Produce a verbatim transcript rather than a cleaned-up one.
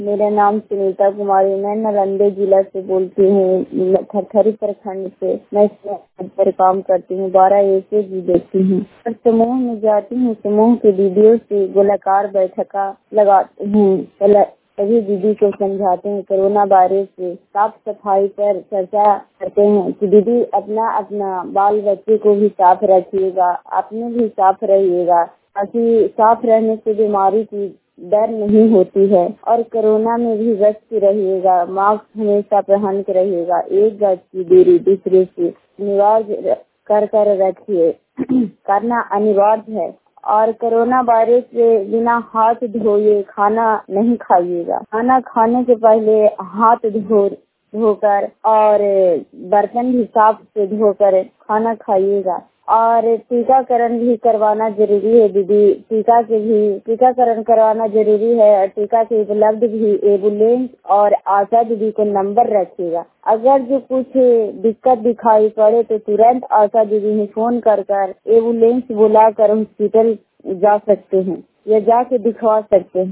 मेरा नाम सुनीता कुमारी, मैं नालंदा जिला से बोलती हूँ, थरथरी प्रखंड से। मैं इस पर काम करती हूँ, बारह एके जी देती हूँ और समूह में जाती हूँ। समूह के दीदियों से गोलाकार बैठक लगाती हूँ, सभी दीदी को समझाते हैं। कोरोना वायरस से साफ सफाई पर चर्चा करते हैं कि दीदी अपना अपना बाल बच्चे को भी साफ रखिएगा, आपने भी साफ रहिएगा, ताकि साफ रहने से बीमारी की डर नहीं होती है। और कोरोना में भी बच रहिएगा, मास्क हमेशा पहन के रहिएगा, एक गज की दूरी दूसरे से अनिवार्य कर कर रखिए करना अनिवार्य है। और कोरोना वायरस से बिना हाथ धोए खाना नहीं खाइएगा। खाना खाने के पहले हाथ धो धोकर और बर्तन भी साफ से धोकर खाना खाइएगा। और टीकाकरण भी करवाना जरूरी है दीदी, टीका के भी टीकाकरण करवाना जरूरी है। और टीका के उपलब्ध भी एम्बुलेंस और आशा दीदी को नंबर रखिएगा। अगर जो कुछ दिक्कत दिखाई पड़े तो तुरंत आशा दीदी में फोन कर कर एम्बुलेंस बुलाकर हॉस्पिटल जा सकते हैं या जाके दिखवा सकते हैं।